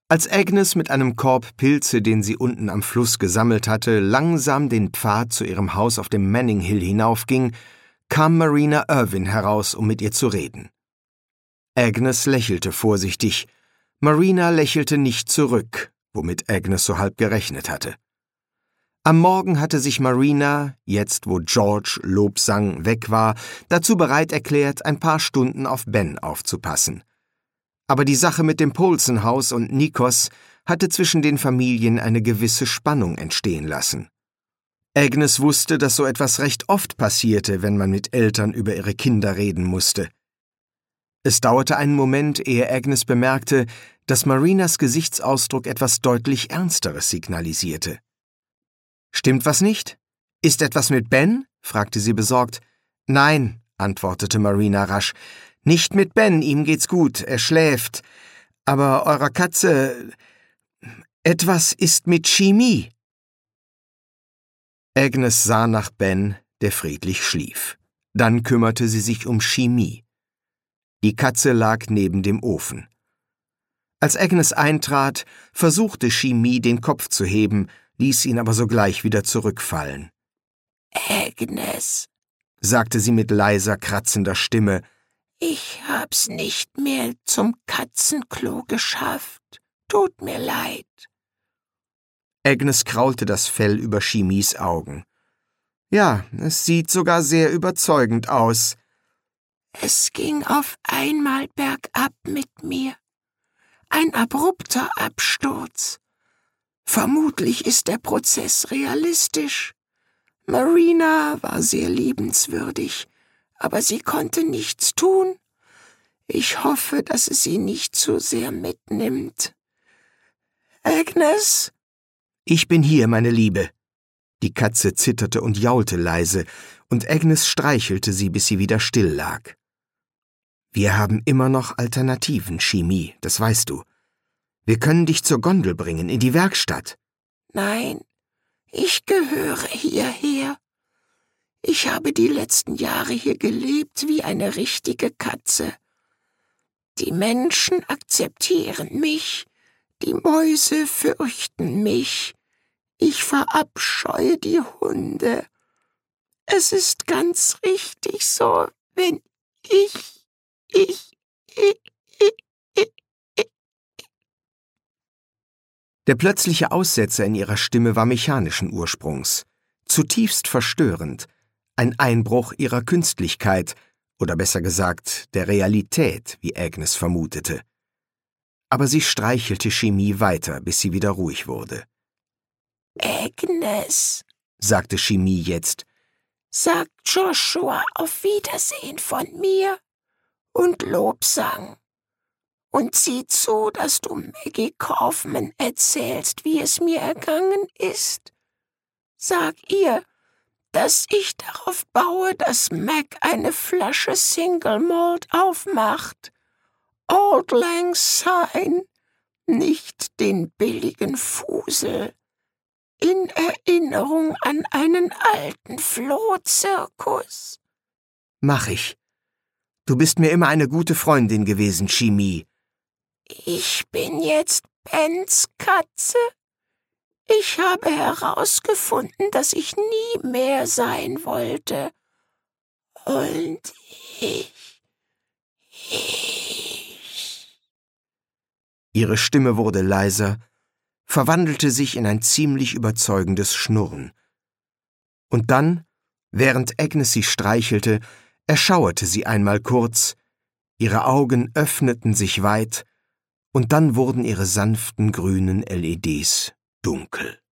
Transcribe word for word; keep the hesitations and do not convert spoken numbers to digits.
Als Agnes mit einem Korb Pilze, den sie unten am Fluss gesammelt hatte, langsam den Pfad zu ihrem Haus auf dem Manning Hill hinaufging, kam Marina Irwin heraus, um mit ihr zu reden. Agnes lächelte vorsichtig. Marina lächelte nicht zurück, womit Agnes so halb gerechnet hatte. Am Morgen hatte sich Marina, jetzt wo George Lobsang weg war, dazu bereit erklärt, ein paar Stunden auf Ben aufzupassen. Aber die Sache mit dem Poulsen-Haus und Nikos hatte zwischen den Familien eine gewisse Spannung entstehen lassen. Agnes wusste, dass so etwas recht oft passierte, wenn man mit Eltern über ihre Kinder reden musste. Es dauerte einen Moment, ehe Agnes bemerkte, dass Marinas Gesichtsausdruck etwas deutlich Ernsteres signalisierte. »Stimmt was nicht? Ist etwas mit Ben?« fragte sie besorgt. »Nein«, antwortete Marina rasch, »nicht mit Ben, ihm geht's gut, er schläft. Aber eurer Katze... etwas ist mit Chimie.« Agnes sah nach Ben, der friedlich schlief. Dann kümmerte sie sich um Chimie. Die Katze lag neben dem Ofen. Als Agnes eintrat, versuchte Chimie, den Kopf zu heben, ließ ihn aber sogleich wieder zurückfallen. »Agnes«, sagte sie mit leiser, kratzender Stimme, »ich hab's nicht mehr zum Katzenklo geschafft. Tut mir leid.« Agnes kraulte das Fell über Chimies Augen. »Ja, es sieht sogar sehr überzeugend aus.« »Es ging auf einmal bergab mit mir. Ein abrupter Absturz. Vermutlich ist der Prozess realistisch. Marina war sehr liebenswürdig, aber sie konnte nichts tun. Ich hoffe, dass es sie nicht zu sehr mitnimmt. Agnes?« »Ich bin hier, meine Liebe.« Die Katze zitterte und jaulte leise, und Agnes streichelte sie, bis sie wieder still lag. »Wir haben immer noch Alternativen, Chimie, das weißt du. Wir können dich zur Gondel bringen, in die Werkstatt.« »Nein, ich gehöre hierher. Ich habe die letzten Jahre hier gelebt wie eine richtige Katze. Die Menschen akzeptieren mich, die Mäuse fürchten mich. Ich verabscheue die Hunde. Es ist ganz richtig so, wenn ich, ich, ich, ich, ich, ich. Der plötzliche Aussetzer in ihrer Stimme war mechanischen Ursprungs, zutiefst verstörend, ein Einbruch ihrer Künstlichkeit, oder besser gesagt, der Realität, wie Agnes vermutete. Aber sie streichelte Chimie weiter, bis sie wieder ruhig wurde. »Agnes«, sagte Chimie jetzt, »sag Joshua auf Wiedersehen von mir und Lobsang. Und sieh zu, dass du Maggie Kaufman erzählst, wie es mir ergangen ist. Sag ihr, dass ich darauf baue, dass Mac eine Flasche Single Malt aufmacht. Auld Lang Syne, nicht den billigen Fusel. In Erinnerung an einen alten Flohzirkus.« »Mach ich. Du bist mir immer eine gute Freundin gewesen, Chimie.« »Ich bin jetzt Bens Katze. Ich habe herausgefunden, dass ich nie mehr sein wollte. Und ich, ich...« Ihre Stimme wurde leiser, verwandelte sich in ein ziemlich überzeugendes Schnurren. Und dann, während Agnes sie streichelte, erschauerte sie einmal kurz, ihre Augen öffneten sich weit, und dann wurden ihre sanften grünen L E Ds dunkel.